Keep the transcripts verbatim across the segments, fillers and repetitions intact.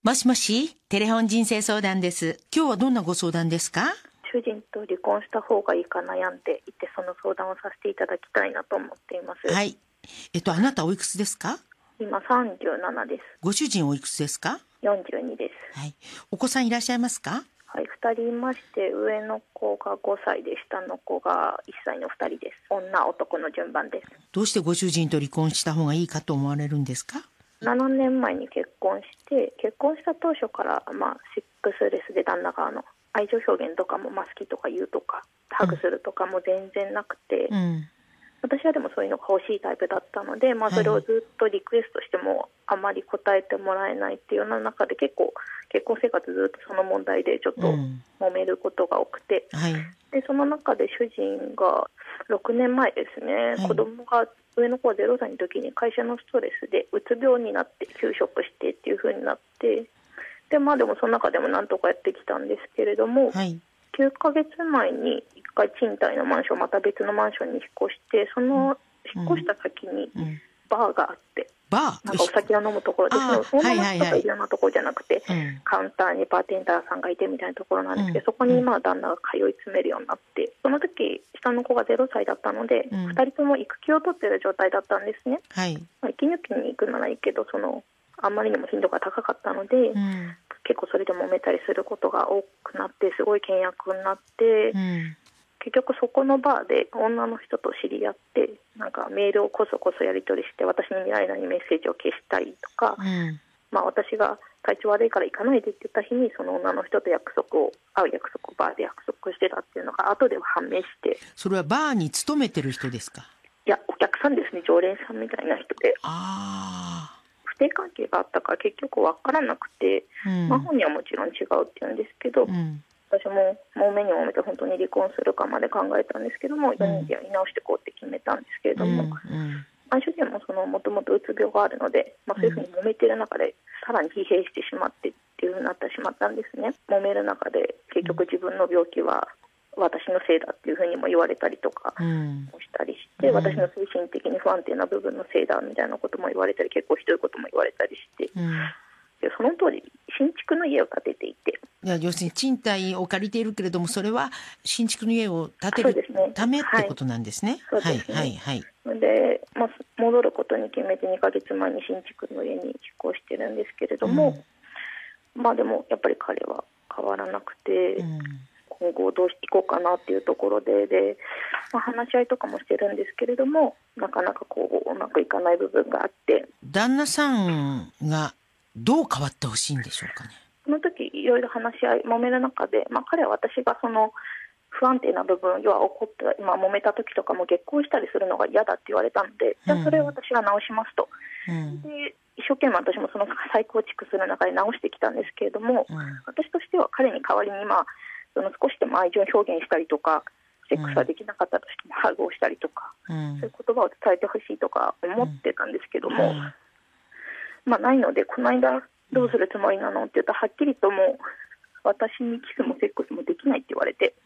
もしもし、テレフォン人生相談です。今日はどんなご相談ですか？ 主人と離婚した方がいいか悩んでいて、その相談をさせていただきたいなと思っています。 はい。えっと、あなたおいくつですか？ 今さんじゅうななです。 ご主人おいくつですか？ よんじゅうにです。 はい。お子さんいらっしゃいますか？ はい、ふたりいまして、上の子がごさいで下の子がいっさいのふたりです。女男の順番です。 どうしてご主人と離婚した方がいいかと思われるんですか？ ななねんまえに結婚して、結婚した当初から、まあ、セックスレスで旦那側の愛情表現とかも、まあ、好きとか言うとかハグするとかも全然なくて、 うん、 私はでもそういうのが欲しいタイプだったので、まあ、それをずっとリクエストしてもあまり答えてもらえないっていうような中で、結構結婚生活ずっとその問題でちょっと揉めることが多くて、 うん、はい、 でその中で主人がろくねんまえですね、はい、子供が上の子がゼロさいの時に会社のストレスでうつ病になって休職してっていう風になって、でまあでもその中でもなんとかやってきたんですけれども、はい、きゅうかげつまえにいっかい賃貸のマンションまた別のマンションに引っ越して、その引っ越した先にバーがあって、 バーなんかお酒を飲むところです。そんな人がいるようなところじゃなくて、はいはいはい、カウンターにバーテンダーさんがいてみたいなところなんですけど、うん、そこにまあ旦那が通い詰めるようになって、その時下の子がゼロさいだったので、うん、ふたりとも育休を取っている状態だったんですね、はい、まあ、息抜きに行くならいいけど、そのあんまりにも頻度が高かったので、うん、結構それで揉めたりすることが多くなって、すごい険悪になって、うん、結局そこのバーで女の人と知り合って、なんかメールをこそこそやり取りして、私に見ないのにメッセージを消したりとか、うん、まあ、私が体調悪いから行かないでって言った日にその女の人と約束を会う約束をバーで約束してたっていうのが後では判明して。 それはバーに勤めてる人ですか？ いや、お客さんですね。常連さんみたいな人で、 あ不貞関係があったから結局分からなくて、うん、まあ、本人はもちろん違うって言うんですけど、うん、私も揉めに揉めて本当に離婚するかまで考えたんですけども、よにんでやり直していこうって決めたんですけれども、うんうん、まあ、主人ももともとうつ病があるので、まあ、そういうふうに揉めている中でさらに疲弊してしまってっていうふうになってしまったんですね。揉める中で結局自分の病気は私のせいだっていうふうにも言われたりとかしたりして、うん、私の精神的に不安定な部分のせいだみたいなことも言われたり、結構ひどいことも言われたりして、うん、でその当時新築の家を建てていて、 いや、要するに賃貸を借りているけれども、それは新築の家を建てるためってことなんですね。 そうですね。 はいはいはい。 で、まあ、戻ることに決めてにかげつまえに新築の家に引っ越してるんですけれども、うん、まあでもやっぱり彼は変わらなくて、うん、今後どうしていこうかなっていうところで、で、まあ、話し合いとかもしてるんですけれども、なかなかこううまくいかない部分があって。 旦那さんがどう変わってほしいんでしょうかね。 その時いろいろ話し合い揉める中で、まあ、彼は私がその不安定な部分、要は怒って、まあ、揉めた時とかも結婚したりするのが嫌だって言われたので、じゃあそれを私が直しますと、うん、で一生懸命私もその再構築する中で直してきたんですけれども、うん、私としては彼に代わりに、まあ、その少しでも愛情表現したりとか、セックスはできなかったとしてもハグをしたりとか、うん、そういう言葉を伝えてほしいとか思ってたんですけども、うん、まあ、ないので、この間どうするつもりなのって言ったら、はっきりともう私にキスもセックスもできないって言われて、うん、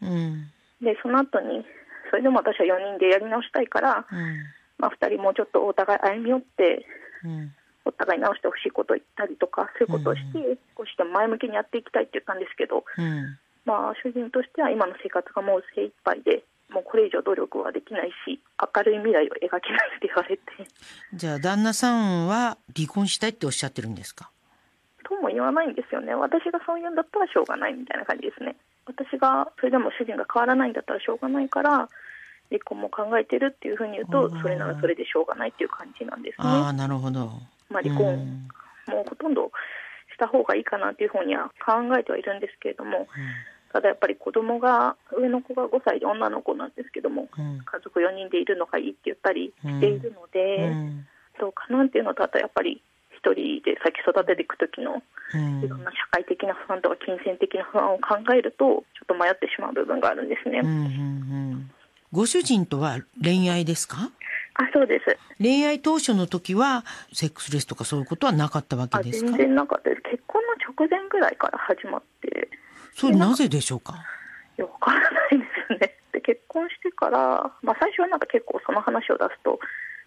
でその後にそれでも私はよにんでやり直したいから、うん、まあ、ふたりもうちょっとお互い歩み寄って、うん、お互い直してほしいことを言ったりとか、そういうことをして、うん、少しでも前向きにやっていきたいって言ったんですけど、うん、まあ、主人としては今の生活がもう精一杯で、もうこれ以上努力はできないし、明るい未来を描けないって言われて。 じゃあ旦那さんは離婚したいっておっしゃってるんですか？ とも言わないんですよね。私がそう言うんだったらしょうがないみたいな感じですね。私がそれでも主人が変わらないんだったらしょうがないから離婚も考えてるっていうふうに言うと、それならそれでしょうがないっていう感じなんですね。 ああ、なるほど。 まあ、離婚、うん、もうほとんどした方がいいかなっていうふうには考えてはいるんですけれども、うん、ただやっぱり子供が、上の子がごさいで女の子なんですけども、うん、家族よにんでいるのがいいって言ったりしているので、うん、どうかなっていうのと、あとやっぱり一人で先育てていく時のいろんな社会的な不安とか金銭的な不安を考えると、ちょっと迷ってしまう部分があるんですね。うんうんうん、 ご主人とは恋愛ですか？ あ、そうです。 恋愛当初の時はセックスレスとかそういうことはなかったわけですか？ あ、全然なかったです。結婚の直前ぐらいから始まって。 それなぜでしょうか？ いや、わからないですね。で結婚してから、まあ、最初はなんか結構その話を出すと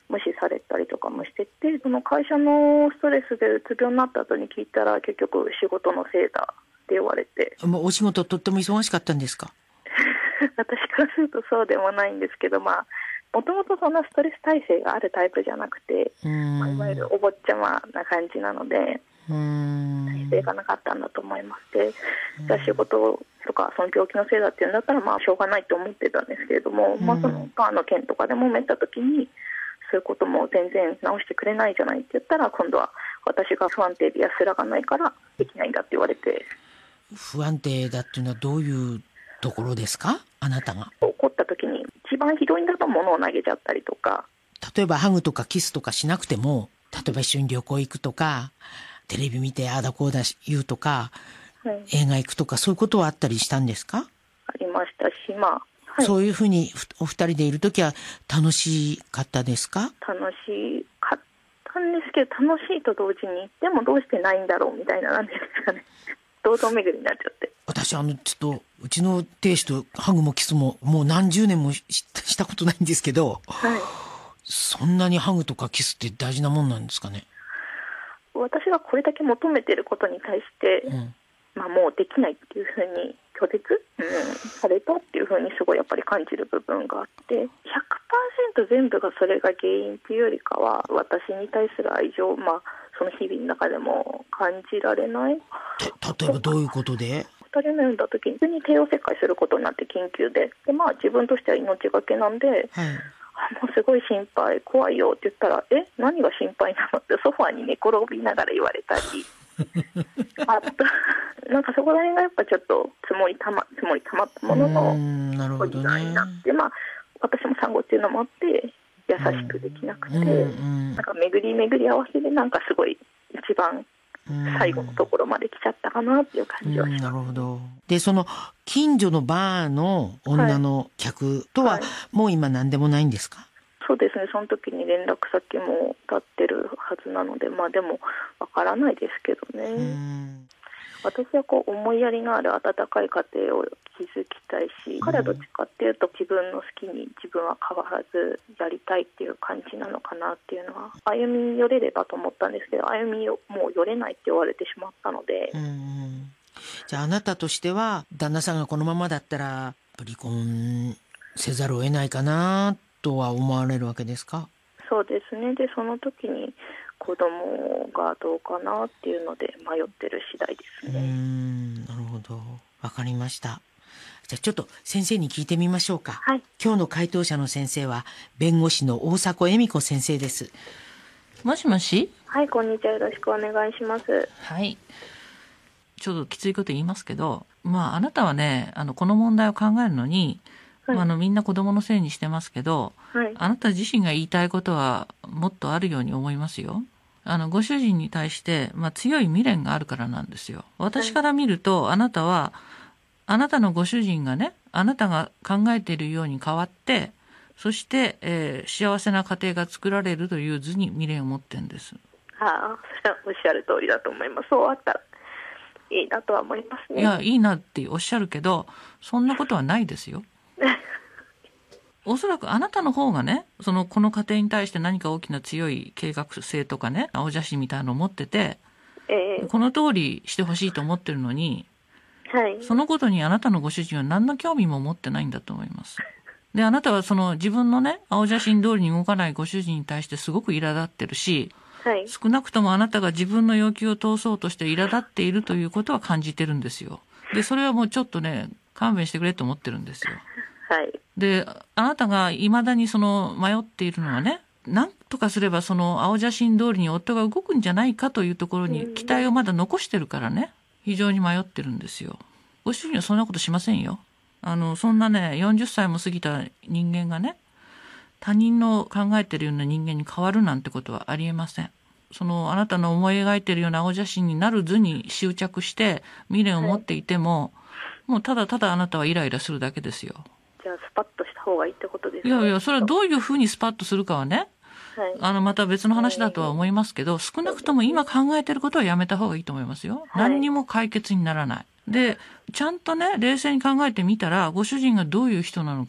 無視されたりとかもしてて、その会社のストレスでうつ病になった後に聞いたら、結局仕事のせいだって言われて。 もうお仕事とっても忙しかったんですか？ 私からするとそうでもないんですけど、まあもともとそんなストレス耐性があるタイプじゃなくて、まあ、いわゆるお坊ちゃまな感じなので、 うーん耐性がなかったんだと思いまして、じゃあ仕事とかその病気のせいだっていうんだったら、まあしょうがないと思ってたんですけれども、まあ、そのがんの件とかで揉めた時に、そういうことも全然治してくれないじゃないって言ったら、今度は私が不安定で安らがないからできないんだって言われて。 不安定だっていうのはどういうところですか？あなたが怒った時に一番ひどいんだと物を投げちゃったりとか、 例えばハグとかキスとかしなくても、例えば一緒に旅行行くとか、テレビ見てああだこうだ言うとか、はい、映画行くとか、そういうことはあったりしたんですか？ ありましたし、まあはい、 そういうふうにお二人でいるときは楽しかったですか？ 楽しかったんですけど、楽しいと同時にでもどうしてないんだろうみたいな、なんですかね、堂々巡りになっちゃって。 私あのちょっとうちの亭主とハグもキスももう何十年も し, したことないんですけど、はい、そんなにハグとかキスって大事なもんなんですかね？ 私がこれだけ求めていることに対して、うん、まあ、もうできないっていうふうに拒絶、うん、されたっていうふうにすごいやっぱり感じる部分があって、ひゃくパーセント 全部がそれが原因っていうよりかは、私に対する愛情、まあ、その日々の中でも感じられない。 た例えばどういうことで？ ふたりめ産んだ時に普通に帝王切開することになって、緊急でで、まあ、自分としては命がけなんで、はい、もうすごい心配、怖いよって言ったら、え何が心配なのってソファーに寝転びながら言われたりあとなんかそこら辺がやっぱちょっと積もりたま積もりたまったもののご時代になって、まあ、私も産後っていうのもあって優しくできなくて、なんか巡り巡り合わせでなんかすごい一番最後のところまで来ちゃったかなっていう感じはします。 なるほど。でその近所のバーの女の客とはもう今何でもないんですか？はい、 そうですね、その時に連絡先も立ってるはずなので、まあでもわからないですけどね。うん、私はこう思いやりのある温かい家庭を築きたいし、彼はどっちかっていうと自分の好きに自分は変わらずやりたいっていう感じなのかなっていうのは、歩み寄れればと思ったんですけど、歩みをもう寄れないって言われてしまったので。うん、 じゃああなたとしては旦那さんがこのままだったら離婚せざるを得ないかなとは思われるわけですか？ そうですね。でその時に子供がどうかなっていうので迷ってる次第ですね。 うーん、なるほど、わかりました。じゃあちょっと先生に聞いてみましょうか。はい、今日の回答者の先生は弁護士の大迫恵美子先生です。もしもし。 はい、こんにちは、よろしくお願いします。 はい、ちょっときついこと言いますけど、まああなたはね、あのこの問題を考えるのに、はい、まあ、あのみんな子供のせいにしてますけど、はい、あなた自身が言いたいことはもっとあるように思いますよ。あのご主人に対して、まあ、強い未練があるからなんですよ。私から見ると、はい、あなたはあなたのご主人がね、あなたが考えているように変わって、そして、えー、幸せな家庭が作られるという図に未練を持ってるんです。 はあ、おっしゃる通りだと思います。そうあったらいいなとは思いますね。 いや、いいなっておっしゃるけど、そんなことはないですよ。おそらくあなたの方がね、そのこの家庭に対して何か大きな強い計画性とかね、青写真みたいなのを持ってて、えー、この通りしてほしいと思ってるのに、はい、そのことにあなたのご主人は何の興味も持ってないんだと思います。で、あなたはその自分のね、青写真通りに動かないご主人に対してすごく苛立ってるし、はい、少なくともあなたが自分の要求を通そうとして苛立っているということは感じてるんですよ。で、それはもうちょっとね、勘弁してくれと思ってるんですよ。はい、で、あなたが未だにその迷っているのはね、なんとかすればその青写真通りに夫が動くんじゃないかというところに期待をまだ残してるからね、非常に迷ってるんですよ。ご主人はそんなことしませんよ。あのそんなね、よんじゅっさいも過ぎた人間がね、他人の考えてるような人間に変わるなんてことはありえません。そのあなたの思い描いてるような青写真になる図に執着して未練を持っていても、はい、もうただただあなたはイライラするだけですよ。 じゃあスパッとした方がいいってことですね。 いやいや、それはどういうふうにスパッとするかはね、はい、あのまた別の話だとは思いますけど、少なくとも今考えてることはやめた方がいいと思いますよ。はい、何にも解決にならない。で、ちゃんとね、冷静に考えてみたら、ご主人がどういう人なのかね、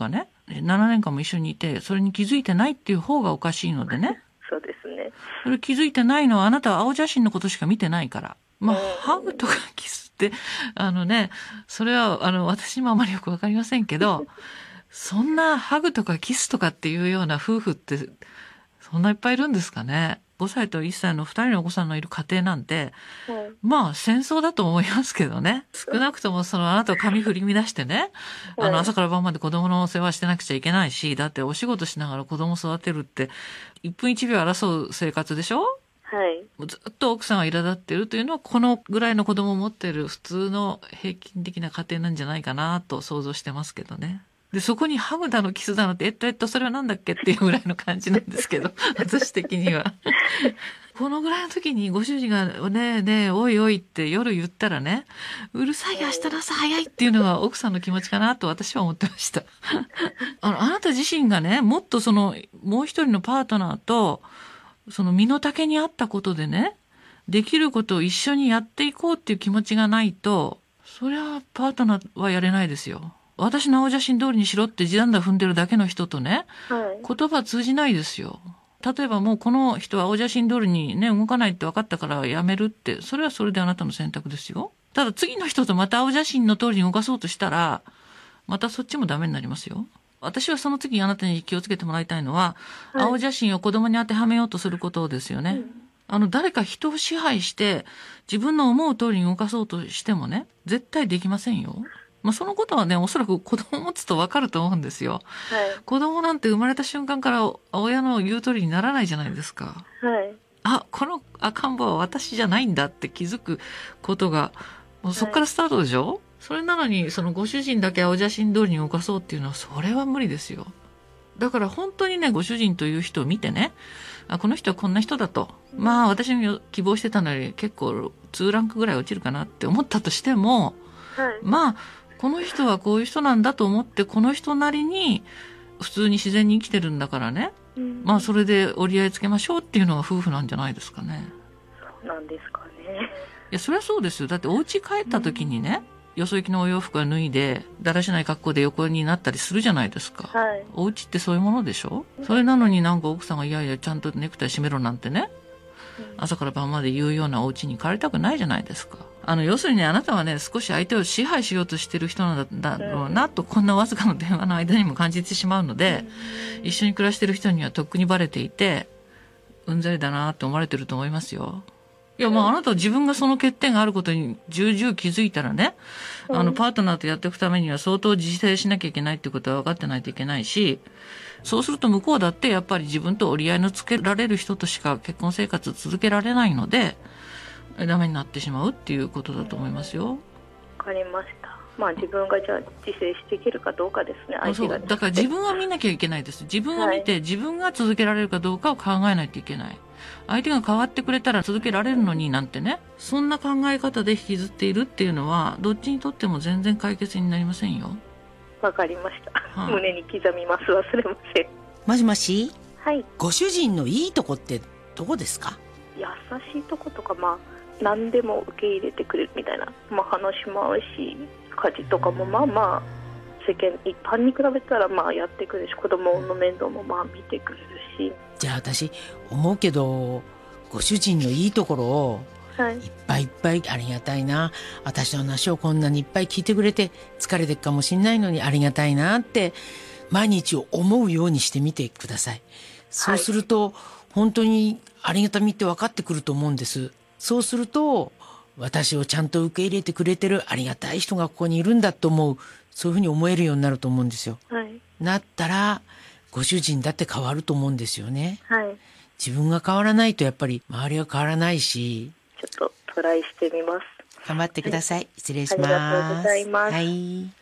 ななねんかんも一緒にいて、それに気づいてないっていう方がおかしいのでね。 そうですね。 それ気づいてないのは、あなたは青写真のことしか見てないから。まあ、ハグとかキスって、あのね、それは、あの、私もあまりよくわかりませんけど、そんなハグとかキスとかっていうような夫婦って、そんないっぱいいるんですかね。ごさいといっさいのふたりのお子さんのいる家庭なんて、はい、まあ戦争だと思いますけどね。少なくともそのあなたを髪振り乱してね、はい、あの朝から晩まで子供の世話してなくちゃいけないし、だってお仕事しながら子供育てるっていっぷんいちびょう争う生活でしょ。 はい。 ずっと奥さんが苛立ってるというのは、このぐらいの子供を持っている普通の平均的な家庭なんじゃないかなと想像してますけどね。で、そこにハグだのキスだのって、えっとえっと、それはなんだっけっていうぐらいの感じなんですけど、私的には。このぐらいの時にご主人がねえねえ、おいおいって夜言ったらね、うるさい、明日の朝早いっていうのが奥さんの気持ちかなと私は思ってました。あの、あなた自身がね、もっとその、もう一人のパートナーと、その身の丈に合ったことでね、できることを一緒にやっていこうっていう気持ちがないと、そりゃパートナーはやれないですよ。私の青写真通りにしろって地団打踏んでるだけの人とね、はい、言葉通じないですよ。例えばもうこの人は青写真通りにね、動かないって分かったからやめるって、それはそれであなたの選択ですよ。ただ次の人とまた青写真の通りに動かそうとしたら、またそっちもダメになりますよ。私はその次あなたに気をつけてもらいたいのは、はい、青写真を子供に当てはめようとすることですよね。うん、あの、誰か人を支配して自分の思う通りに動かそうとしてもね、絶対できませんよ。まあ、そのことはね、おそらく子供を持つとわかると思うんですよ。はい、子供なんて生まれた瞬間から親の言う通りにならないじゃないですか。 はい、 あ、この赤ん坊は私じゃないんだって気づくことが、もうそっからスタートでしょ、はい、それなのに、そのご主人だけ青写真通りに動かそうっていうのは、それは無理ですよ。だから本当にね、ご主人という人を見てね、あ、この人はこんな人だと。まあ、私の希望してたのより結構にランクぐらい落ちるかなって思ったとしても、はい、まあ、この人はこういう人なんだと思って、この人なりに普通に自然に生きてるんだからね。うん、まあそれで折り合いつけましょうっていうのが夫婦なんじゃないですかね。 そうなんですかね。 いや、それはそうですよ。だってお家帰った時にね、うん、よそ行きのお洋服は脱いで、だらしない格好で横になったりするじゃないですか。はい、お家ってそういうものでしょ、うん、それなのになんか奥さんがいやいやちゃんとネクタイ締めろなんてね、うん、朝から晩まで言うようなお家に帰りたくないじゃないですか。あの、要するにあなたはね、少し相手を支配しようとしてる人なんだろうなと、こんなわずかの電話の間にも感じてしまうので、一緒に暮らしてる人にはとっくにバレていて、うんざりだなって思われてると思いますよ。いや、まああなたは自分がその欠点があることに重々気づいたらね、あの、パートナーとやっていくためには相当自制しなきゃいけないってことは分かってないといけないし、そうすると向こうだってやっぱり自分と折り合いのつけられる人としか結婚生活続けられないので、ダメになってしまうっていうことだと思いますよ。 わかりました。まあ自分がじゃあ自制していけるかどうかですね。相手がそうだから自分は見なきゃいけないです。自分を見て、はい、自分が続けられるかどうかを考えないといけない。相手が変わってくれたら続けられるのになんてね、そんな考え方で引きずっているっていうのはどっちにとっても全然解決になりませんよ。 わかりました、はあ、胸に刻みます。忘れません。 もしもし、 はい、 ご主人のいいとこってどこですか？ 優しいとことか、まあ何でも受け入れてくれるみたいな、まあ、話も合うし、家事とかもまあまあ世間一般に比べたらまあやってくれるし、子供の面倒もまあ見てくれるし。 じゃあ私思うけど、ご主人のいいところをいっぱいいっぱい、ありがたいな、私の話をこんなにいっぱい聞いてくれて疲れてるかもしれないのにありがたいなって毎日を思うようにしてみてください。そうすると、はい、本当にありがたみって分かってくると思うんです。そうすると私をちゃんと受け入れてくれてるありがたい人がここにいるんだと思う、そういうふうに思えるようになると思うんですよ。はい、なったらご主人だって変わると思うんですよね。はい、自分が変わらないとやっぱり周りは変わらないし、 ちょっとトライしてみます。 頑張ってください。はい、失礼します。 ありがとうございます。 はい。